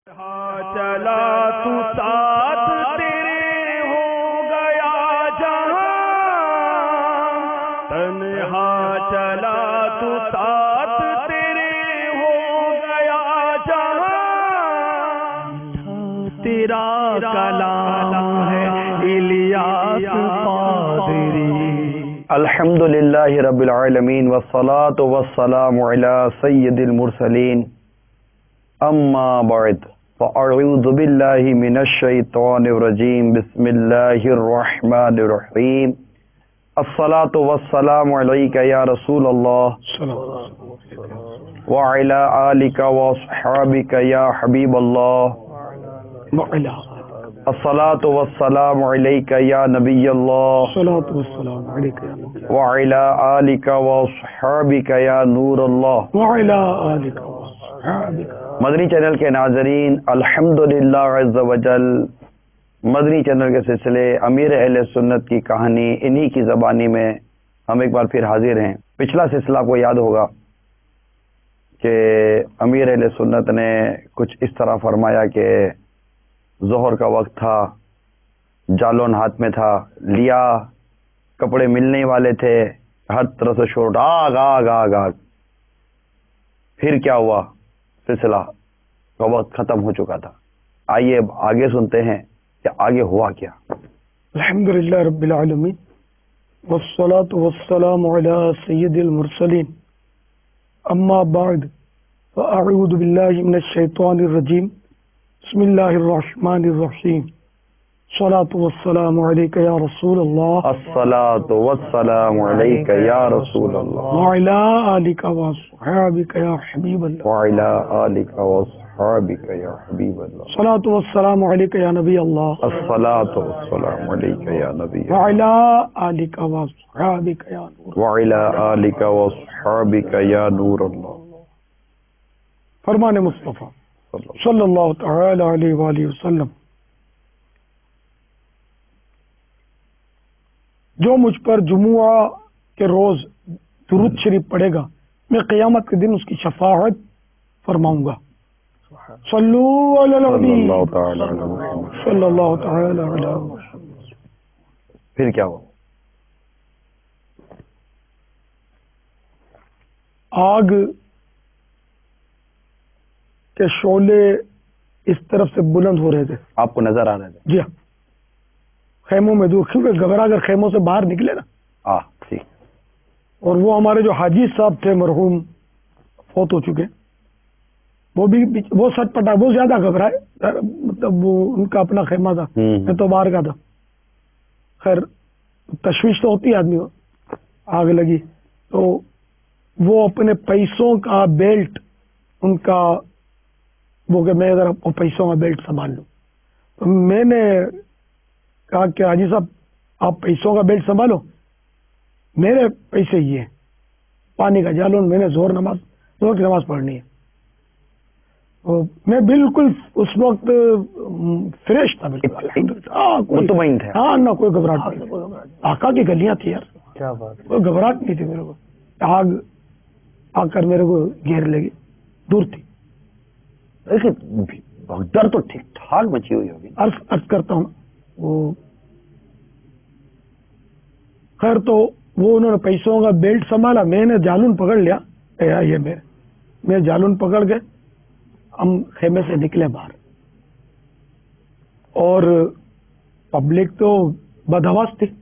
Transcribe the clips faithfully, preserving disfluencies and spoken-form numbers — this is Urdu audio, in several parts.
چلا تو ساتھ تیرے ہو گیا جہاں، تنہا چلا تو ساتھ تیرے ہو گیا جہاں، تیرا کلام ہے الیاس قادری۔ الحمدللہ رب العالمین والصلاة والسلام علی سید المرسلین، اما بعد فاعوذ باللہ من الشیطان الرجیم، بسم اللہ الرحمن الرحیم۔ الصلاة والسلام علیک یا رسول اللہ وعلی آلک واصحابک یا حبیب اللہ، الصلاة والسلام علیک یا نبی اللہ وعلی آلک واصحابک یا نور اللہ۔ مدنی چینل کے ناظرین، الحمدللہ عز وجل مدنی چینل کے سلسلے امیر اہل سنت کی کہانی انہی کی زبانی میں ہم ایک بار پھر حاضر ہیں۔ پچھلا سلسلہ آپ کو یاد ہوگا کہ امیر اہل سنت نے کچھ اس طرح فرمایا کہ ظہر کا وقت تھا، جالون ہاتھ میں تھا، لیا کپڑے ملنے والے تھے، ہر طرح سے شور، آگ آگ آگ آگ۔ پھر کیا ہوا؟ سلسلہ کا وقت ختم ہو چکا تھا۔ آئیے اب آگے سنتے ہیں کہ آگے ہوا کیا۔ الحمدللہ رب العالمین والصلاة والسلام علی سید المرسلین، اما بعد فاعوذ باللہ من الشیطان الرجیم، بسم اللہ الرحمن الرحیم۔ الصلاة والسلام علیک یا رسول اللہ، الصلاة والسلام علیک یا رسول اللہ وعلی آلک واصحابک یا حبیب اللہ، وعلی آلک واصحابک یا حبیب اللہ، الصلاة والسلام علیک یا نبی اللہ، الصلاة والسلام علیک یا نبی اللہ، وعلی آلک واصحابک یا نور، وعلی آلک واصحابک یا نور اللہ۔ فرمان مصطفیٰ صلی اللہ تعالی علیہ وآلہ وسلم، جو مجھ پر جمعہ کے روز درود شریف پڑھے گا، میں قیامت کے دن اس کی شفاعت فرماؤں گا۔ صلو علی النبی صلی اللہ تعالی علیہ وسلم۔ پھر کیا ہوا؟ آگ کے شعلے اس طرف سے بلند ہو رہے تھے، آپ کو نظر آ رہے تھے؟ جی ہاں، خیموں میں دور، کیونکہ گھبرا کر خیموں سے باہر نکلے نا۔ ہاں ٹھیک۔ اور وہ ہمارے جو حاجی صاحب تھے مرحوم، فوت ہو چکے، وہ بھی وہ سچ پٹا، وہ زیادہ گھبرائے، مطلب وہ ان کا اپنا خیمہ تھا، میں تو باہر کا تھا۔ خیر تشویش تو ہوتی ہے آدمی کو، آگ لگی تو وہ اپنے پیسوں کا بیلٹ، ان کا وہ کہ میں ذرا پیسوں کا بیلٹ سنبھال لوں، تو میں نے کہا کہ حاجی صاحب آپ پیسوں کا بیلٹ سنبھالو، میرے پیسے یہ ہیں، پانی کا جالون، میں نے زور نماز زور کی نماز پڑھنی ہے۔ میں بالکل اس وقت فریش تھا، بالکل مطمئن تھا، ہاں نہ کوئی گھبراہٹ نہیں، آقا کی گلیاں تھی یار، کیا بات، کوئی گھبراہٹ نہیں تھی میرے کو۔ آگ آ کر میرے کو گھیر لگی، دور تھی۔ ڈر تو ٹھیک ٹھاک مچی ہوئی ہوگی۔ عرض عرض کرتا ہوں، وہ خیر تو وہ انہوں نے پیسوں کا بیلٹ سنبھالا، میں نے جالون پکڑ لیا، یہ میرے میں جالون پکڑ کے ہم خیمے سے نکلے باہر، اور پبلک تو بدحواس تھی،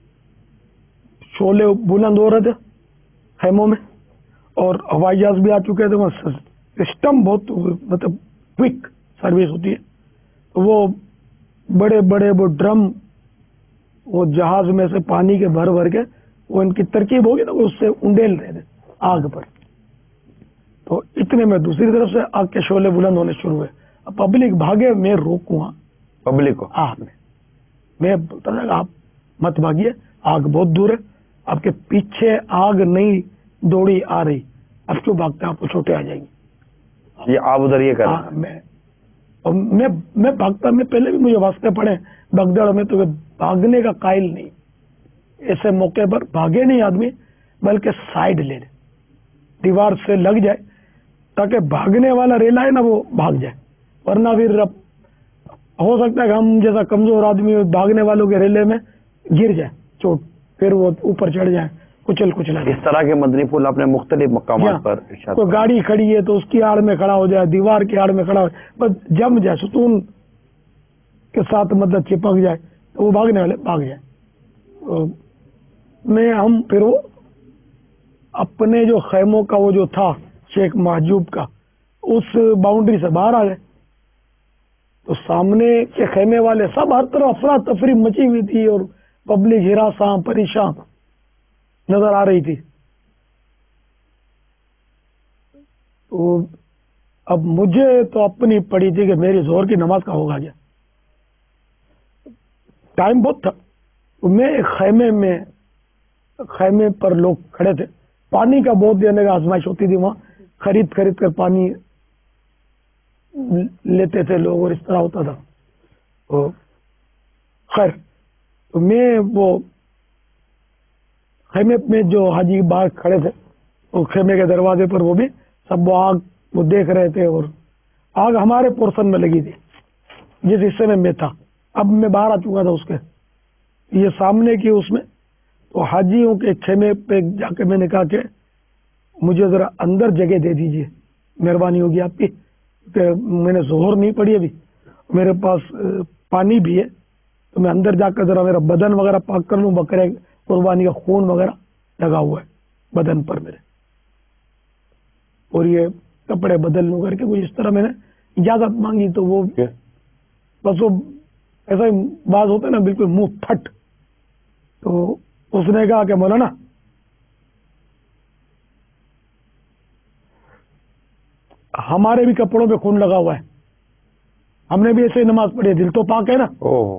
شعلے بلند ہو رہے تھے خیموں میں، اور ہوائی جہاز بھی آ چکے تھے، وہ سسٹم بہت مطلب کوئک سروس ہوتی ہے، تو وہ بڑے بڑے وہ ڈرم وہ جہاز میں سے پانی کے بھر بھر کے، وہ ان کی ترکیب ہوگی نا، اس سے انڈیل رہے تھے آگ پر، تو اتنے میں دوسری طرف سے آگ کے شعلے بلند ہونے شروع ہوئے۔ اب پبلک بھاگے، میں روکوں پبلک کو، آگ میں میں بولتا تھا آپ مت بھاگیے، آگ بہت دور ہے، آپ کے پیچھے آگ نہیں دوڑی آ رہی، اب کیوں بھاگتے ہیں، آپ کو چوٹیں آ جائیں گی۔ یہ آپ ادھر یہ کر میں اور میں میں بھاگتا، میں پہلے بھی مجھے واسطے پڑے بھگدڑ میں، تو بھاگنے کا قائل نہیں، ایسے موقع پر بھاگے نہیں آدمی، بلکہ سائڈ لے لے، دیوار سے لگ جائے تاکہ بھاگنے والا ریلا ہے نا وہ بھاگ جائے، ورنہ پھر اب ہو سکتا ہے کہ ہم جیسا کمزور آدمی بھاگنے والوں کے ریلے میں گر جائے چوٹ، پھر وہ اوپر چڑھ جائیں کچل کچل۔ اس طرح کے مدنی پھول اپنے مختلف مقامات پر ارشاد کوئی گاڑی کھڑی ہے تو اس کی آڑ میں کھڑا ہو جائے، دیوار کی آڑ میں کھڑا ہو جائے، بس جم جائے، ستون کے ساتھ مدد چپک جائے تو وہ بھاگنے والے بھاگ جائے۔ میں ہم پھر وہ اپنے جو خیموں کا وہ جو تھا شیخ محجوب کا، اس باؤنڈری سے باہر آ گئے تو سامنے کے خیمے والے سب ہر طرف افراتفری مچی ہوئی تھی اور پبلک ہراساں پریشان نظر آ رہی تھی۔ تو اب مجھے تو اپنی پڑی تھی کہ میری زہر کی نماز کا ہوگا کیا، ٹائم بہت تھا۔ میں ایک خیمے میں خیمے پر لوگ کھڑے تھے، پانی کا بہت دینے کا آزمائش ہوتی تھی وہاں، خرید خرید کر پانی لیتے تھے لوگ اور اس طرح ہوتا تھا۔ خیر تو میں وہ خیمے میں جو حاجی باہر کھڑے تھے وہ خیمے کے دروازے پر وہ بھی سب وہ آگ وہ دیکھ رہے تھے، اور آگ ہمارے پورشن میں لگی تھی جس حصے میں میں تھا، اب میں باہر آ چکا تھا اس کے یہ سامنے کی اس میں۔ تو حاجیوں کے خیمے پہ جا کے میں نے کہا کہ مجھے ذرا اندر جگہ دے دیجئے، مہربانی ہوگی آپ کی، کہ میں نے ظہر نہیں پڑھی ابھی، میرے پاس پانی بھی ہے تو میں اندر جا کر ذرا میرا بدن وغیرہ پاک کر لوں، بکرے قربانی کا خون وغیرہ لگا ہوا ہے بدن پر میرے، اور یہ کپڑے بدل لوں کر کے کچھ اس طرح میں نے اجازت مانگی۔ تو وہ بس وہ ایسا ہی باز ہوتا ہے نا بالکل منہ پھٹ، تو اس نے کہا کہ مولانا ہمارے بھی کپڑوں پہ خون لگا ہوا ہے، ہم نے بھی ایسے ہی نماز پڑھی ہے، دل تو پاک ہے نا۔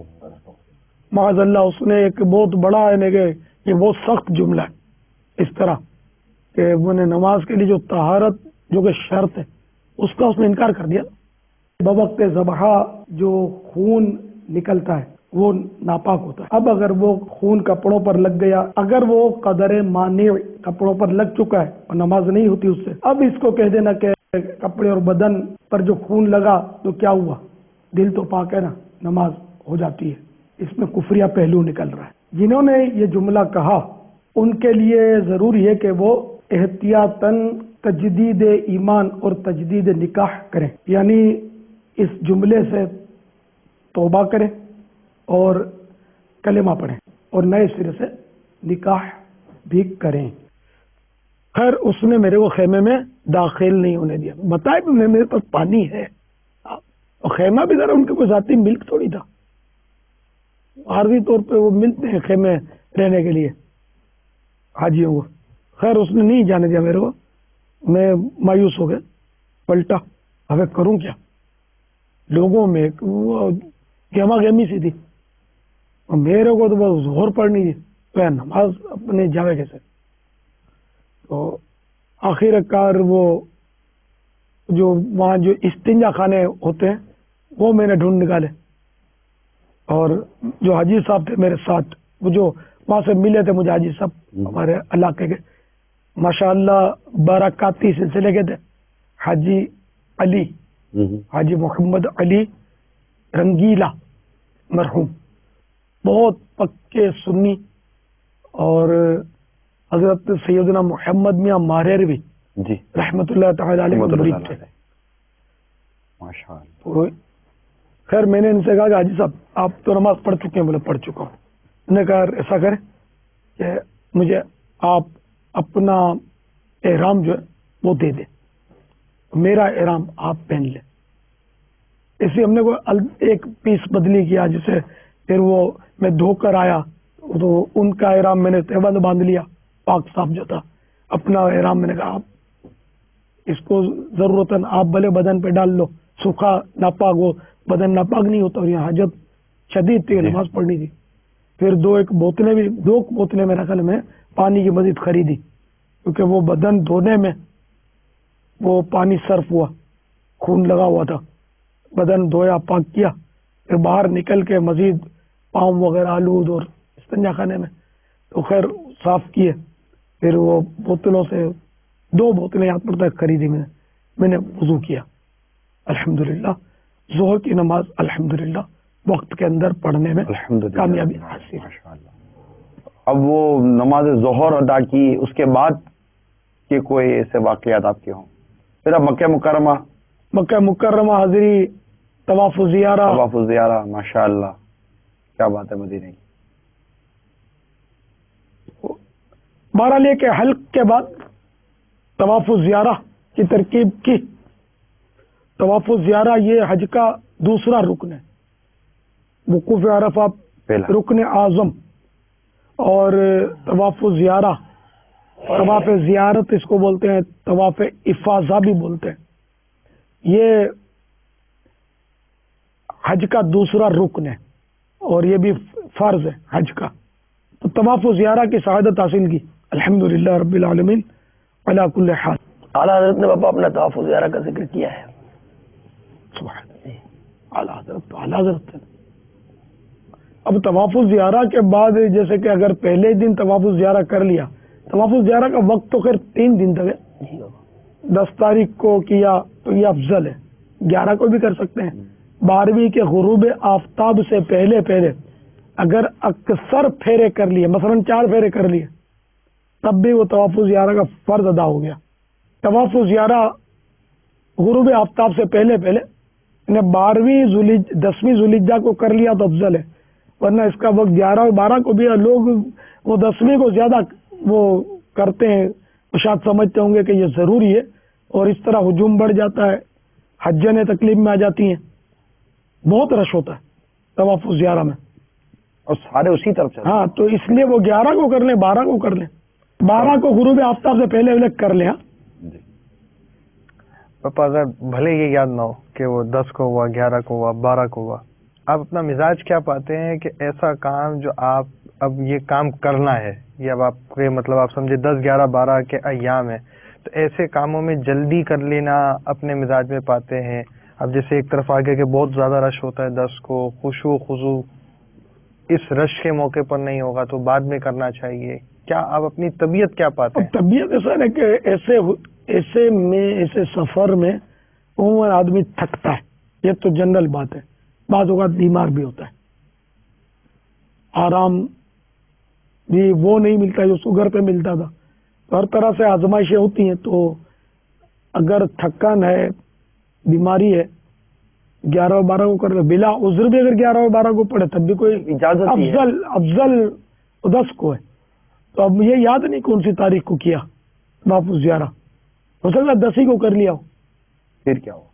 معاذ اللہ، اس نے ایک بہت بڑا ہے کہ یہ بہت سخت جملہ ہے اس طرح کہ وہ نے نماز کے لیے جو طہارت جو کہ شرط ہے اس کا اس نے انکار کر دیا۔ بوقت ذبح جو خون نکلتا ہے وہ ناپاک ہوتا ہے، اب اگر وہ خون کپڑوں پر لگ گیا، اگر وہ قدر مانع کپڑوں پر لگ چکا ہے اور نماز نہیں ہوتی اس سے، اب اس کو کہہ دینا کہ کپڑے اور بدن پر جو خون لگا تو کیا ہوا، دل تو پاک ہے نا، نماز ہو جاتی ہے، اس میں کفریہ پہلو نکل رہا ہے۔ جنہوں نے یہ جملہ کہا ان کے لیے ضروری ہے کہ وہ احتیاطاً تجدید ایمان اور تجدید نکاح کریں، یعنی اس جملے سے توبہ کریں اور کلمہ پڑھیں اور نئے سرے سے نکاح بھی کریں۔ خیر اس نے میرے کو خیمے میں داخل نہیں ہونے دیا، بتائے بھی میرے پاس پانی ہے، اور خیمہ بھی ذرا ان کے کوئی ذاتی ملک تھوڑی تھا، عارضی طور پہ وہ ملتے ہیں خیمے رہنے کے لیے حاجیوں کو۔ خیر اس نے نہیں جانے دیا میرے کو، میں مایوس ہو گیا، پلٹا، اب کروں کیا، لوگوں میں گہما گہمی سی تھی اور میرے کو تو بس زہر پڑنی تھی، تو نماز اپنے جاوے کیسے۔ تو آخر کار وہ جو وہاں جو استنجا خانے ہوتے ہیں وہ میں نے ڈھونڈ نکالے، اور جو حاجی صاحب تھے میرے ساتھ، وہ جو وہاں سے ملے تھے مجھے حاجی صاحب ہمارے علاقے کے، ماشاءاللہ برکاتی سلسلے کے تھے، حاجی علی، حاجی محمد علی رنگیلا مرحوم، بہت پکے سنی، اور حضرت سیدنا محمد میاں ماریروی جی رحمت اللہ تعالی علیہ مرید تھے ماشاءاللہ۔ خیر میں نے ان سے کہا کہ حاجی صاحب آپ تو نماز پڑھ چکے ہیں، بولے پڑھ چکا ہوں۔ انہوں نے کہا ایسا کریں کہ مجھے آپ اپنا احرام جو ہے وہ دے دیں، میرا احرام آپ پہن لیں۔ اسی ہم نے کوئی ایک پیس بدلی کیا، جسے پھر وہ میں دھو کر آیا تو ان کا احرام میں نے تہبند باندھ لیا، پاک صاف جو تھا، اپنا احرام میں نے کہا آپ اس کو ضرورتاً آپ بھلے بدن پہ ڈال لو، سوکھا ناپاک وہ بدن ناپاک نہیں ہوتا، اور یہ حاجت شدید تھی، نماز پڑھنی تھی۔ پھر دو ایک بوتلیں بھی دو بوتلیں میرا خیال میں پانی کی مزید خریدی، کیونکہ وہ بدن دھونے میں وہ پانی صرف ہوا، خون لگا ہوا تھا، بدن دھویا پاک کیا، پھر باہر نکل کے مزید پاؤں وغیرہ آلود اور استنجا خانے میں تو خیر صاف کیے، پھر وہ بوتلوں سے دو بوتلیں یاد پڑتا ہے خریدی میں نے میں نے وضو کیا، الحمدللہ ظہر کی نماز الحمدللہ وقت کے اندر پڑھنے میں الحمدللہ کامیابی حاصل ہے۔ ماشاءاللہ۔ اب وہ نماز ظہر ادا کی، اس کے بعد کے کوئی ایسے واقعات آپ کے ہوں؟ پھر اب مکہ مکرمہ مکہ مکرمہ حاضری، طواف و زیارہ، طواف و زیارہ، ماشاءاللہ کیا بات ہے مدینے کی۔ بہرحال یہ کہ حلق کے بعد طواف و زیارہ کی ترکیب کی۔ طواف و زیارہ یہ حج کا دوسرا رکن ہے، وقوف عرفہ پہلا رکن اعظم، اور طواف و زیارہ، طواف زیارت اس کو بولتے ہیں، طواف افاضہ بھی بولتے ہیں، یہ حج کا دوسرا رکن ہے اور یہ بھی فرض ہے حج کا۔ تو طواف و زیارہ کی سعادت حاصل کی الحمدللہ رب العالمین علی کل حال۔ اعلیٰ حضرت نے باپا اپنا طواف و زیارہ کا ذکر کیا ہے۔ سبحان اللہ، اعلیٰ حضرت تو اعلیٰ حضرت ہے۔ اب طواف و زیارہ کے بعد جیسے کہ اگر پہلے دن طواف و زیارہ کر لیا، طواف و زیارہ کا وقت تو خیر تین دن تک ہے، دس تاریخ کو کیا تو یہ افضل ہے، گیارہ کو بھی کر سکتے ہیں، بارہویں کے غروب آفتاب سے پہلے پہلے اگر اکثر پھیرے کر لیے، مثلا چار پھیرے کر لیے، تب بھی وہ طواف و زیارہ کا فرض ادا ہو گیا۔ طواف و زیارہ غروب آفتاب سے پہلے پہلے انہیں بارہویں ذوالحجہ دسویں ذوالحجہ کو کر لیا تو افضل ہے، ورنہ اس کا وقت گیارہ اور بارہ کو بھی ہے۔ لوگ وہ دسویں کو زیادہ وہ کرتے ہیں، وہ شاید سمجھتے ہوں گے کہ یہ ضروری ہے، اور اس طرح ہجوم بڑھ جاتا ہے، حجیں تکلیف میں آ جاتی ہیں، بہت رش ہوتا ہے طواف و زیارہ میں، اور سارے اسی طرف چلتے ہیں۔ ہاں تو اس لیے وہ گیارہ کو کر لیں، بارہ کو کر لیں، بارہ کو غروب آفتاب سے پہلے پہلے کر لیں۔ جی۔ پاپا اگر بھلے یہ یاد نہ ہو کہ وہ دس کو ہوا، گیارہ کو ہوا، بارہ کو ہوا، آپ اپنا مزاج کیا پاتے ہیں کہ ایسا کام جو آپ اب یہ کام کرنا ہے، یہ اب آپ کے مطلب آپ سمجھے دس گیارہ بارہ کے ایام ہے، تو ایسے کاموں میں جلدی کر لینا اپنے مزاج میں پاتے ہیں؟ اب جیسے ایک طرف آگے کہ بہت زیادہ رش ہوتا ہے دس کو، خشوع و خضوع اس رش کے موقع پر نہیں ہوگا تو بعد میں کرنا چاہیے، کیا آپ اپنی طبیعت کیا پاتے ہیں؟ طبیعت ایسا ہے کہ ایسے ایسے میں ایسے سفر میں عموماً آدمی تھکتا ہے، یہ تو جنرل بات ہے، بعض اوقات بیمار بھی ہوتا ہے، آرام بھی وہ نہیں ملتا جو شوگر پہ ملتا تھا، تو ہر طرح سے آزمائشیں ہوتی ہیں، تو اگر تھکن ہے، بیماری ہے، گیارہ اور بارہ کو کر لے، بلا عذر بھی اگر گیارہ اور بارہ کو پڑھے تب بھی کوئی اجازت ہی ہے۔ افضل افضل دس کو ہے، تو اب یہ یاد نہیں کون سی تاریخ کو کیا طواف و زیارہ، ہو سکتا ہے دس ہی کو کر لیا ہو، پھر کیا ہو؟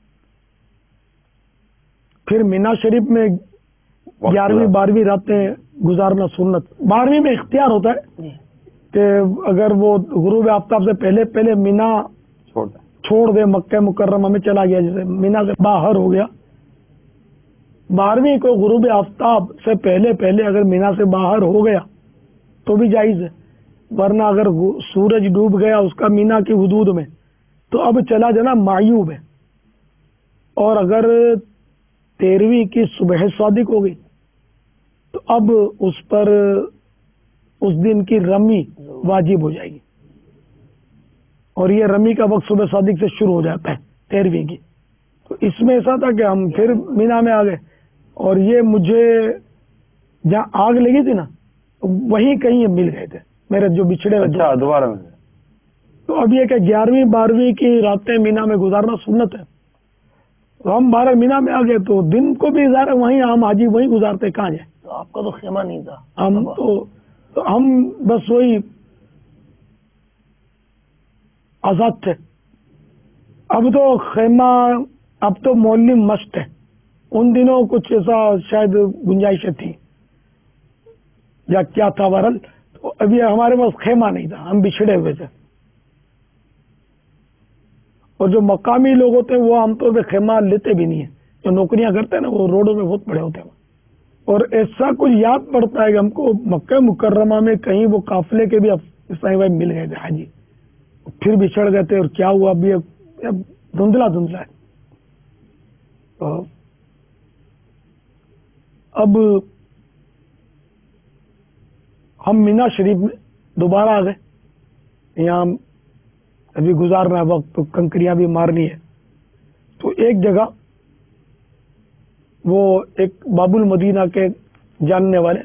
پھر مینا شریف میں گیارہویں بارہویں راتیں گزارنا سنت، بارہویں میں اختیار ہوتا ہے کہ اگر وہ غروب آفتاب سے پہلے پہلے مینا چھوڑ دیں، چھوڑ دے، مکہ مکرمہ میں چلا گیا، جیسے مینا سے باہر ہو گیا، بارہویں کو غروب آفتاب سے پہلے پہلے اگر مینا سے باہر ہو گیا تو بھی جائز ہے، ورنہ اگر سورج ڈوب گیا اس کا مینا کی حدود میں تو اب چلا جانا معیوب ہے، اور اگر تیرہویں کی صبح صادق ہو گئی تو اب اس پر اس دن کی رمی واجب ہو جائے گی، اور یہ رمی کا وقت صبح صادق سے شروع ہو جاتا ہے تیرہویں کی۔ تو اس میں ایسا تھا کہ ہم پھر مینا میں آ گئے، اور یہ مجھے جہاں آگ لگی تھی نا وہیں کہیں یہ مل گئے تھے میرے جو بچھڑے ہوئے اچھا دوبارہ میں تو اب یہ کہ گیارہویں بارہویں کی راتیں مینا میں گزارنا سنت ہے، تو ہم بارہ مینا میں آ گئے تو دن کو بھی ظاہر وہیں ہم حاجی وہیں گزارتے، کہاں جائیں؟ تو آپ کا تو خیمہ نہیں تھا؟ ہم تو تو ہم بس وہی آزاد تھے۔ اب تو خیمہ، اب تو مولم مست ہے، ان دنوں کچھ ایسا شاید گنجائشیں تھی یا کیا تھا، ورل تو ابھی ہمارے پاس خیمہ نہیں تھا، ہم بچھڑے ہوئے تھے، اور جو مقامی لوگ ہوتے ہیں وہ عام طور پہ خیمہ لیتے بھی نہیں ہیں، جو نوکریاں کرتے ہیں نا وہ روڈوں میں بہت بڑے ہوتے ہیں، اور ایسا کچھ یاد پڑتا ہے کہ ہم کو مکہ مکرمہ میں کہیں وہ قافلے کے بھی عیسائی بھائی مل گئے تھے حاجی، پھر بچھڑ گئے تھے، اور کیا ہوا ابھی دھندلا دھندلا ہے۔ تو اب ہم مینا شریف میں دوبارہ آ گئے، یہاں ابھی گزارنا ہے وقت، تو کنکریاں بھی مارنی ہے، تو ایک جگہ وہ ایک باب المدینہ کے جاننے والے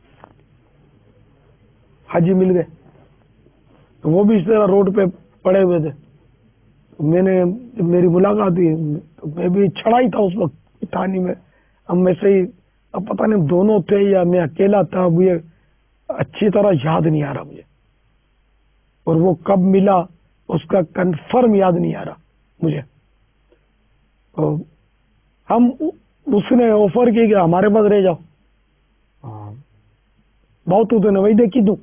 حاجی مل گئے، تو وہ بھی اس طرح روڈ پہ پڑے ہوئے تھے. میں نے جب میری ملاقات ہوئی تو میں بھی چھڑا ہی تھا اس وقت تھانی میں. اب میں سے ہی اب پتہ نہیں دونوں تھے یا میں اکیلا تھا، اب یہ اچھی طرح یاد نہیں آ رہا مجھے، اور وہ کب ملا اس کا کنفرم یاد نہیں آ رہا مجھے. تو ہم اس نے آفر کی کہ ہمارے پاس رہ جاؤ. بہت تو نے وہی دیکھی دوں،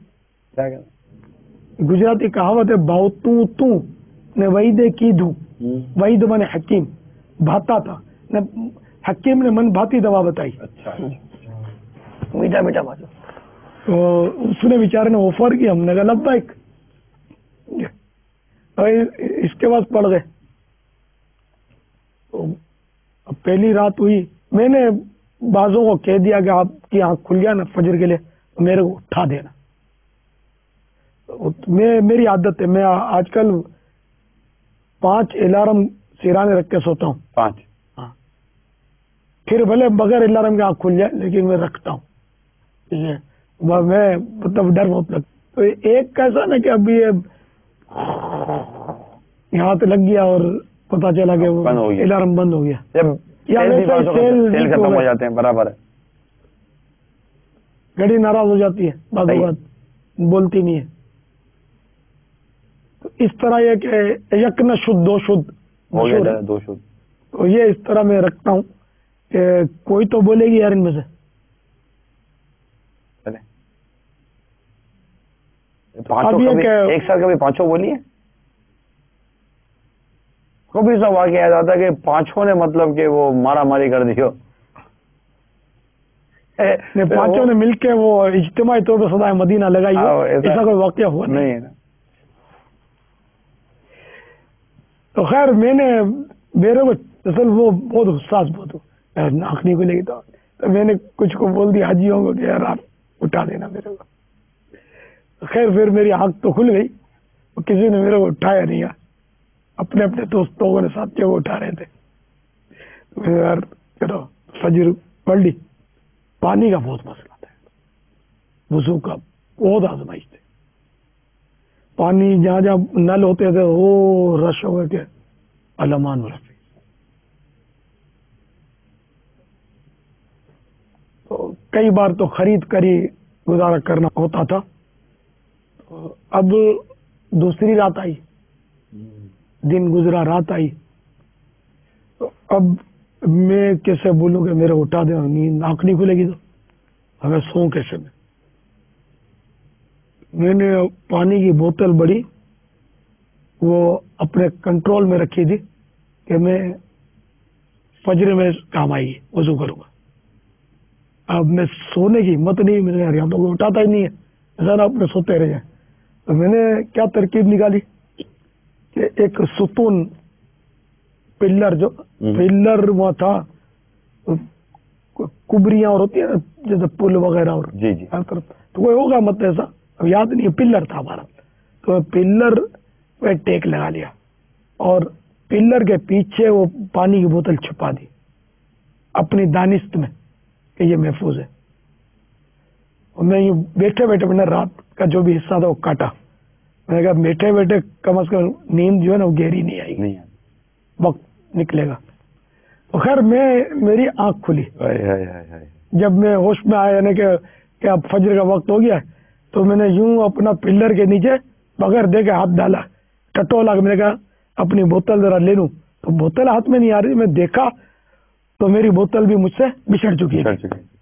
گجراتی کہاوت ہے بہت تو نے وہی دے کی دوں. وہی تو میں نے حکیم بھاتا تھا، حکیم نے من بھاتی دوا بتائی. میٹھا میٹھا بات. تو اس نے بیچارے نے آفر کی، ہم نے کہا لبیک. اس کے بعد پڑ گئے. اب پہلی رات ہوئی، میں نے بازوں کو کہہ دیا کہ آپ کی آنکھ کھل گیا نا فجر کے لیے میرے کو اٹھا دینا. میں میری عادت ہے، میں آج کل پانچ الارم سیرانے رکھ کے سوتا ہوں. پانچ؟ ہاں، پھر بھلے بغیر الارم کے آنکھ کھل جائے لیکن میں رکھتا ہوں. ٹھیک ہے، میں مطلب ڈر بہت لگتا. تو ایک کیسا نا کہ ابھی یہاں تو لگ گیا اور پتا چلا کہ وہ الارم بند ہو گیا. جب سیل ختم ہو جاتے ہیں برابر ہے، گھڑی ناراض ہو جاتی ہے، بعض اوقات بولتی نہیں ہے. تو اس طرح یہ کہ یک نہ شد دو شد ہو گیا دو شد. تو یہ اس طرح میں رکھتا ہوں کہ کوئی تو بولے گی یار ان میں سے. ایک سال کبھی پانچوں بولی ہے؟ کبھی سا واقعہ یاد آتا کہ پانچوں نے مطلب کہ وہ مارا ماری کر دی ہو. پانچوں نے مل کے وہ اجتماعی طور پہ صدائے مدینہ لگائی ہو، ایسا کوئی واقعہ ہوا نہیں. تو خیر میں نے میرے کو اصل وہ بہت حساس بہت ہو ناخنی کو لے گی تو میں نے کچھ کو بول دیا حاجیوں کو کہ یار آپ اٹھا دینا میرے کو. خیر پھر میری آنکھ تو کھل گئی، کسی نے میرے کو اٹھایا نہیں. اپنے اپنے دوستوں نے ساتھ وہ اٹھا رہے تھے. یار چلو فجر پڑھ لی. پانی کا بہت مسئلہ تھا، وضو کا بہت آزمائش تھے. پانی جہاں جہاں نل ہوتے تھے وہ رش ہو گئے کہ علمان رفی. تو کئی بار تو خرید کر ہی گزارا کرنا ہوتا تھا. اب دوسری رات آئی، دن گزرا، رات آئی، تو اب میں کیسے بولوں کہ میرے اٹھا دیں، نیند آنکھ نہیں کھلے گی تو ہمیں سو کیسے. میں میں نے پانی کی بوتل بڑی وہ اپنے کنٹرول میں رکھی تھی کہ میں فجر میں کام آئے گی، وضو کروں گا. اب میں سونے کی ہمت نہیں، میں نے یار یہاں تو کوئی اٹھاتا ہی نہیں ہے، ذرا اپنے سوتے رہ جائیں. تو میں نے کیا ترکیب نکالی کہ ایک ستون پلر، جو پلر وہ تھا کبریاں اور ہوتی ہے نا جیسے پل وغیرہ، اور جی جی تو کوئی ہوگا مت ایسا، اب یاد نہیں ہے، پلر تھا ہمارا. تو پلر پہ ٹیک لگا لیا اور پلر کے پیچھے وہ پانی کی بوتل چھپا دی اپنی دانست میں کہ یہ محفوظ ہے. اور میں یوں بیٹھے بیٹھے میں نے رات کا جو بھی حصہ تھا وہ کاٹا. میں نے کہا بیٹھے بیٹھے کم از کم نیند جو ہے نا وہ گہری نہیں آئی گی، وقت نکلے گا. تو خیر میں میری آنکھ کھلی جب میں ہوش میں آیا، یعنی کہ اب فجر کا وقت ہو گیا، تو میں نے یوں اپنا پلر کے نیچے بغیر دیکھے ہاتھ ڈالا، ٹٹولا. میں نے کہا اپنی بوتل ذرا لے لوں، تو بوتل ہاتھ میں نہیں آ رہی. میں دیکھا تو میری بوتل بھی مجھ سے بچھڑ چکی ہے.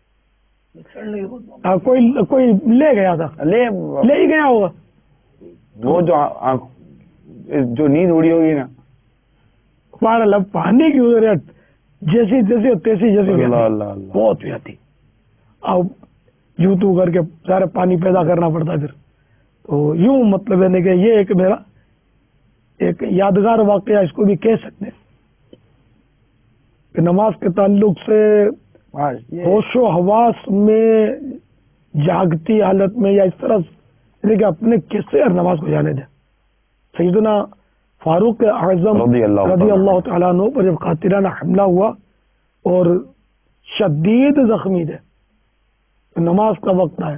کوئی کوئی لے گیا تھا، لے ہی گیا ہوگا. وہ جو جو نیند اڑی ہوگی نا، پانی کی ضرورت جیسی جیسی تیسی جیسی بہت ہوئی تھی. اب یوں تو کر کے سارے پانی پیدا کرنا پڑتا ہے. پھر تو یوں مطلب ہے کہ یہ ایک میرا ایک یادگار واقعہ اس کو بھی کہہ سکتے ہیں کہ نماز کے تعلق سے ہوش و حواس میں جاگتی حالت میں یا اس طرح کہ اپنے کیسے ہر نماز کو جانے دیں. سیدنا فاروق اعظم رضی اللہ تعالیٰ عنہ پر جب قاتلانہ حملہ ہوا اور شدید زخمی تھے، نماز کا وقت آیا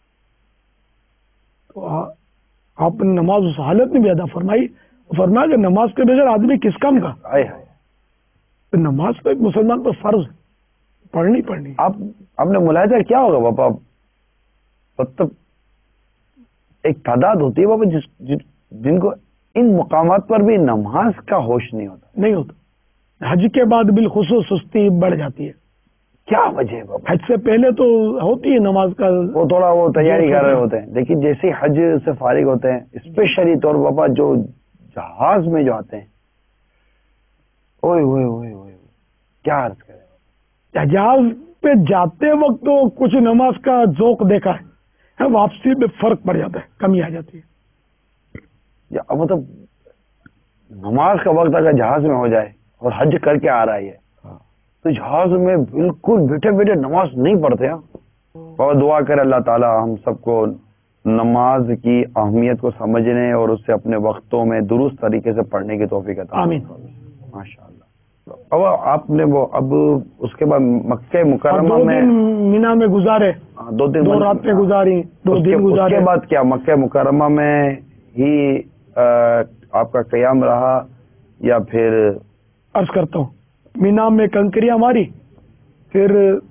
تو آپ نے نماز اس حالت میں بھی ادا فرمائی، فرمایا کہ نماز کے بغیر آدمی کس کام کا؟ تو نماز تو ایک مسلمان پر فرض ہے، پڑھنی پڑھنی۔ آپ آپ نے ملاحظہ کیا ہوگا بابا، مطلب ایک تعداد ہوتی ہے بابا جس جن کو ان مقامات پر بھی نماز کا ہوش نہیں ہوتا نہیں ہوتا، حج کے بعد بالخصوص سستی بڑھ جاتی ہے۔ کیا وجہ ہے بابا؟ حج سے پہلے تو ہوتی ہے نماز کا، وہ تھوڑا وہ تیاری کر رہے ہوتے ہیں، لیکن جیسے حج سے فارغ ہوتے ہیں اسپیشلی طور بابا جو جہاز میں جو آتے ہیں، اوئے اوئے اوئے اوئے کیا عرض کریں، جہاز پہ جاتے وقت تو کچھ نماز کا ذوق دیکھا ہے، واپسی میں فرق پڑ جاتا ہے، کمی آ جاتی ہے۔ یا مطلب نماز کا وقت اگر جہاز میں ہو جائے اور حج کر کے آ رہا ہے تو جہاز میں بالکل بیٹھے بیٹھے نماز نہیں پڑھتے ہیں۔ بابا دعا کرے اللہ تعالی ہم سب کو نماز کی اہمیت کو سمجھنے اور اس سے اپنے وقتوں میں درست طریقے سے پڑھنے کی توفیق عطا۔ آمین۔ ماشاء اللہ۔ اب آپ نے وہ اب اس کے بعد مکہ مکرمہ دو میں دن مینا میں گزارے، دو دن دو راتیں گزاری، دو دن گزارے۔ اس کے بعد کیا مکہ مکرمہ میں ہی آپ کا قیام رہا یا پھر؟ عرض کرتا ہوں، مینا میں کنکریاں ماری، پھر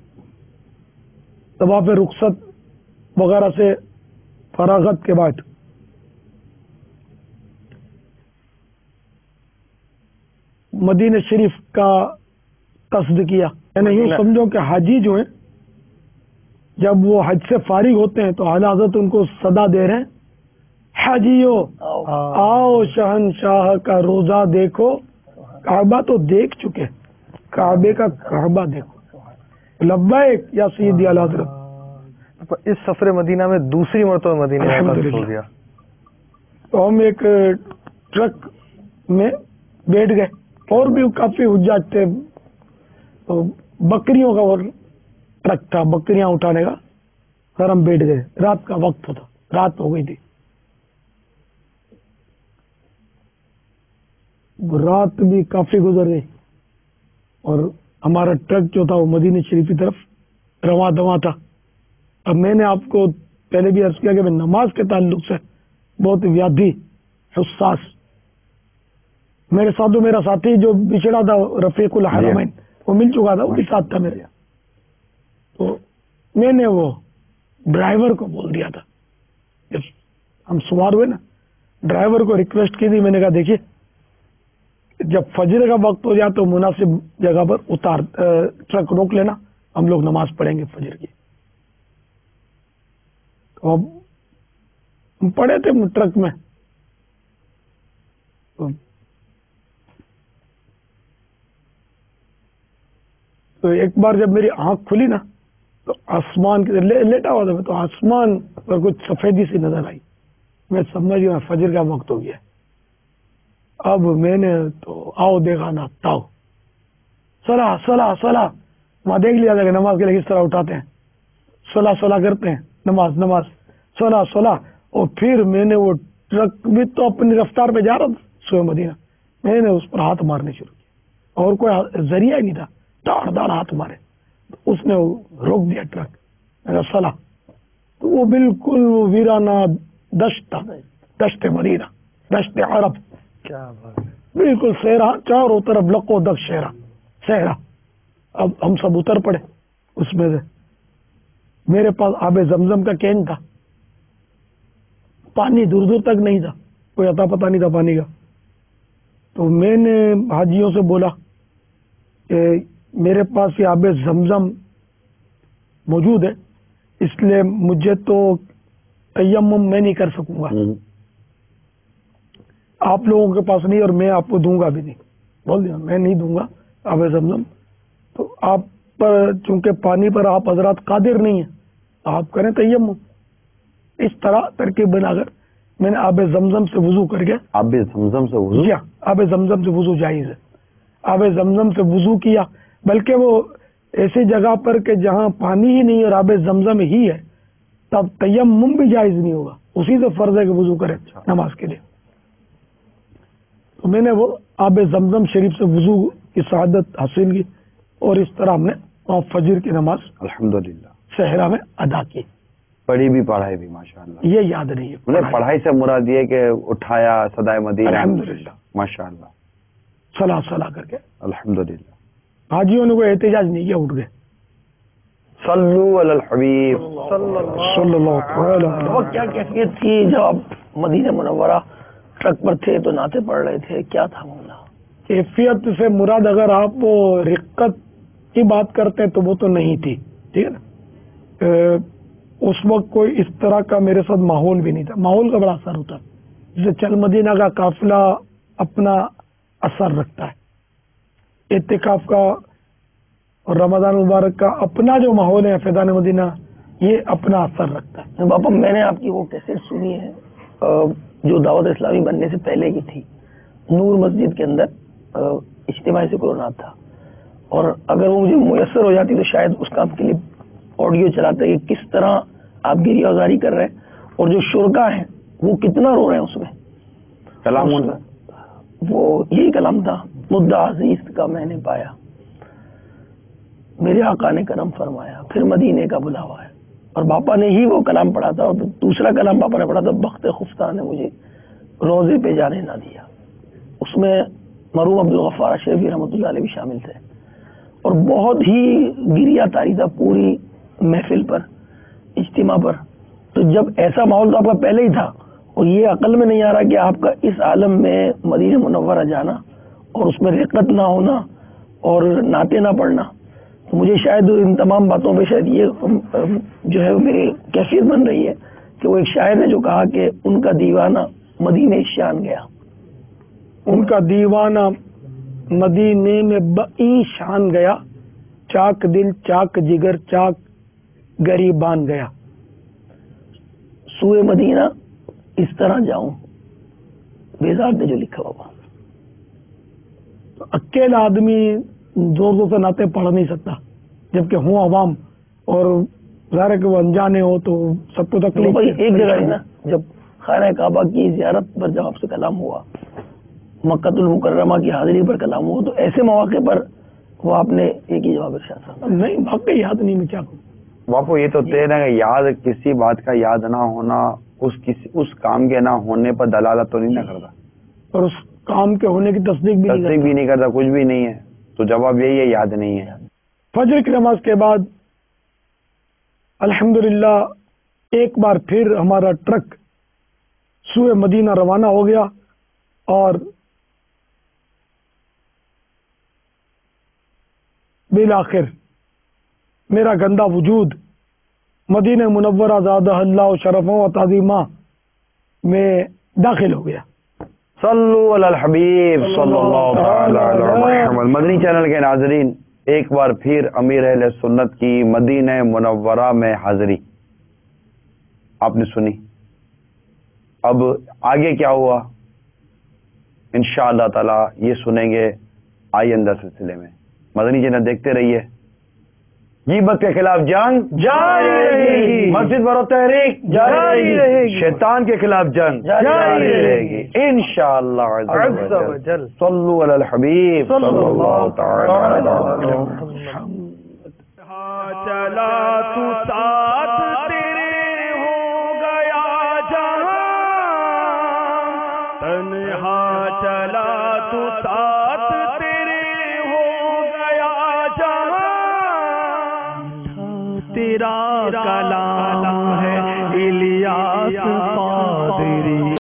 طواف رخصت وغیرہ سے فراغت کے بعد مدینہ شریف کا قصد کیا، یعنی یوں سمجھو کہ حاجی جو ہیں جب وہ حج سے فارغ ہوتے ہیں تو اعلیٰ حضرت ان کو صدا دے رہے ہیں، حاجیو آؤ شہنشاہ کا روزہ دیکھو، کعبہ تو دیکھ چکے، کعبے کا کعبہ دیکھو، لبیک یا سیدی اعلیٰ حضرت۔ اس سفر مدینہ میں دوسری مرتبہ مدینہ میں قصد ہو گیا تو ہم ایک ٹرک میں بیٹھ گئے، اور بھی کافی حجاج تھے، تو بکریوں کا اور ٹرک تھا بکریاں اٹھانے کا، سر ہم بیٹھ گئے، رات کا وقت تھا، رات ہو گئی تھی، رات بھی کافی گزر گئی اور ہمارا ٹرک جو تھا وہ مدینہ شریف کی طرف رواں دواں تھا۔ اب میں نے آپ کو پہلے بھی عرض کیا کہ میں نماز کے تعلق سے بہت ویادھی حساس، میرے ساتھ جو میرا ساتھی جو بچھڑا تھا رفیق الحرمین وہ مل چکا تھا، وہ بھی ساتھ تھا میرے، تو میں نے وہ ڈرائیور کو بول دیا تھا، جب ہم سوار ہوئے نا ڈرائیور کو ریکویسٹ کی تھی، میں نے کہا دیکھیے جب فجر کا وقت ہو جائے تو مناسب جگہ پر اتار ٹرک روک لینا، ہم لوگ نماز پڑھیں گے فجر کی۔ تو اب ہم پڑے تھے ٹرک میں، تو ایک بار جب میری آنکھ کھلی نا تو آسمان کی لیٹا ہوا تھا تو آسمان پر کچھ سفیدی سی نظر آئی، میں سمجھ گیا فجر کا وقت ہو گیا۔ اب میں نے تو آؤ دیکھا نا تاؤ، صلاح صلاح صلاح، وہاں دیکھ لیا تھا کہ نماز کے لیے کس طرح اٹھاتے ہیں، صلاح صلاح کرتے ہیں، نماز نماز صلاح صلاح، اور پھر میں نے وہ ٹرک بھی تو اپنی رفتار پہ جا رہا تھا سوئے مدینہ، میں نے اس پر ہاتھ مارنے شروع کیا اور کوئی ذریعہ ہی نہیں تھا، داڑ داڑ ہاتھ مارے، اس نے روک دیا ٹرک، میرا صلاح، تو وہ بالکل ویرانہ دشت تھا، دشت مدینہ، دشت عرب، کیا بات ہے، بالکل صحرا، چاروں طرف لقو دک صحرا صحرا۔ اب ہم سب اتر پڑے اس میں سے، میرے پاس آب زمزم کا کین تھا، پانی دور دور تک نہیں تھا، کوئی عطا پتہ نہیں تھا پانی کا، تو میں نے حاجیوں سے بولا کہ میرے پاس یہ آب زمزم موجود ہے، اس لیے مجھے تو تیمم میں نہیں کر سکوں گا، آپ لوگوں کے پاس نہیں اور میں آپ کو دوں گا بھی نہیں، بول دیا میں نہیں دوں گا آب زمزم، تو آپ پر چونکہ پانی پر آپ حضرات قادر نہیں ہیں آپ کریں تیمم۔ اس طرح ترکیب بنا کر میں نے آب زمزم سے وضو کر کے، آب زمزم سے وضو؟ جی ہاں، آب زمزم سے وضو جائز ہے، آب زمزم سے وضو کیا، بلکہ وہ ایسی جگہ پر کہ جہاں پانی ہی نہیں اور آب زمزم ہی ہے تب تیمم بھی جائز نہیں ہوگا، اسی سے فرض ہے کہ وضو کرے نماز کے لیے۔ تو میں نے وہ آب زمزم شریف سے وضو کی سعادت حاصل کی اور اس طرح ہم نے और फजर की नमाज अल्हम्दुलिल्लाह सहरा में अदा की। पढ़ी भी पढ़ाई भी माशाअल्लाह। ये याद नहीं है। मतलब पढ़ाई से मुराद ये कि उठाया सदाए मदीना अल्हम्दुलिल्लाह माशाअल्लाह सलाह सलाह करके। अल्हम्दुलिल्लाह। हाजियों ने कोई एहतजाज नहीं किया, उठ गए। सल्लू अलल हबीब सल्लल्लाहु अलैहि वसल्लम। वो क्या कैफियत थी जब आप मदीना मुनव्वरा ट्रक पर थे तो नाते पढ़ रहे थे, क्या था मामला? कैफियत से मुराद अगर आप वो रिक्कत की बात करते हैं तो वो तो नहीं थी, ठीक है ना। अ, उस वक्त कोई इस तरह का मेरे साथ माहौल भी नहीं था। माहौल का बड़ा असर होता है, जैसे चल मदीना का काफिला अपना असर रखता है, इत्तिकाफ का और रमजान मुबारक का अपना जो माहौल है, फैज़ान मदीना, ये अपना असर रखता है। बापा मैंने आपकी वो कैसेट सुनी है जो दावत इस्लामी बनने से पहले की थी, नूर मस्जिद के अंदर इज्तिमाई ज़िक्र था, और अगर वो मुझे मुयस्सर हो जाती तो शायद उस काम के लिए ऑडियो चलाते कि किस तरह आप गिरियाजारी कर रहे हैं और जो शुरका हैं वो कितना रो रहे हैं उसमें। कलाम वो यही कलाम था, मुद्दा अजीज का मैंने पाया, मेरे आका ने करम फरमाया, फिर मदीने का बुलावा है। और बापा ने ही वो कलाम पढ़ा था, और दूसरा कलाम बापा ने पढ़ा था, बख्त खुफ्ता ने मुझे रोजे पे जाने ना दिया। उसमें मरहूम अब्दुल गफ्फार अशरफी रहमतुल्लाह अलैह भी शामिल थे, और बहुत ही गिरिया तारी था पूरी महफिल पर, इज्तिमा पर। तो जब ऐसा माहौल तो आपका पहले ही था, और ये अकल में नहीं आ रहा कि आपका इस आलम में मदीना मुनव्वरा जाना और उसमें रिक्कत ना होना और नाते ना पढ़ना, तो मुझे शायद इन तमाम बातों पे शायद ये जो है मेरी कैफियत बन रही है कि वो एक शायर ने जो कहा कि उनका दीवाना मदीने शान गया, उनका दीवाना मदीने में बई शान गया, चाक दिल चाक जिगर चाक गरीबान गया। सूए मदीना इस तरह जाऊं, बेजार ने जो लिखा बाबा। तो अकेला आदमी जोर जोर से नाते पढ़ नहीं सकता, जबकि हूँ अवाम और ज़ाहिर कि वो अनजाने हो तो सबको तकलीफ। भाई एक जगह है ना, जब खाना काबा की ज़ियारत पर जब आपसे कलाम हुआ, मक्कतुल मुकर्रमा की हाजिरी पर कलाम हुआ, तो ऐसे मौके पर वो आपने एक ही जवाब इरशाद था। नहीं, वाकई याद नहीं, मैं क्या करूं बापू। ये तो तय है कि याद किसी बात का याद ना होना उस किसी उस काम के ना होने पर दलालत तो नहीं ना करता, और उस काम के होने की तस्दीक भी नहीं तस्दीक भी नहीं करता, कुछ भी नहीं है। तो जवाब यही है, याद नहीं है। फजर की नमाज के बाद अल्हम्दुलिल्लाह एक बार फिर हमारा ट्रक सूए मदीना रवाना हो गया, और बिल आखिर मेरा गंदा वजूद मदीना मुनव्वरा ज़ादा अल्लाह शरफ़ों व ताज़ीमा में दाखिल हो गया। सल्लू अलल हबीब सल्लल्लाहु तआला अलैहि वसल्लम। मदनी चैनल के नाजरीन, एक बार फिर अमीर अहले सुन्नत की मदीना मुनव्वरा में हाजिरी आपने सुनी। अब आगे क्या हुआ इंशाअल्लाह ताला ये सुनेंगे आइंदा सिलसिले में। मदनी चैनल देखते रहिए। गीबत के खिलाफ जंग जारी रहेगी, मस्जिद बरो तहरीक जारी रहेगी, शैतान के खिलाफ जंग जारी रहेगी इंशाअल्लाह अज़्ज़ा व जल। सल्लु अलल हबीब सल्लल्लाहु तआला अलैहि वसल्लम। चला तू साथ तेरे हो गया जहां, तन्हा चला तू साथ तेरे हो गया जहां, तेरा कलाम है इलियास।